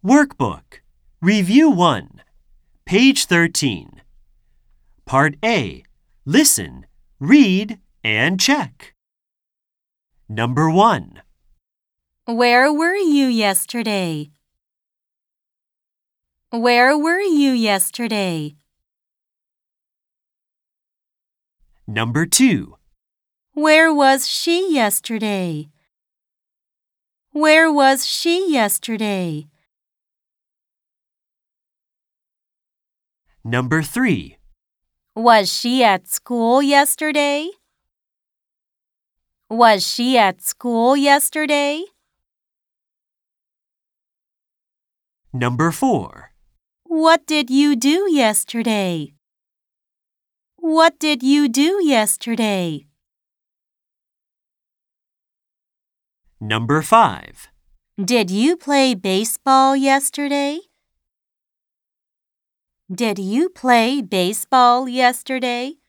Workbook. Review 1. Page 13. Part A. Listen, read, and check. Number 1. Where were you yesterday? Where were you yesterday? Number 2. Where was she yesterday? Where was she yesterday? Number 3. Was she at school yesterday? Was she at school yesterday? Number 4. What did you do yesterday? What did you do yesterday? Number 5. Did you play baseball yesterday? Did you play baseball yesterday?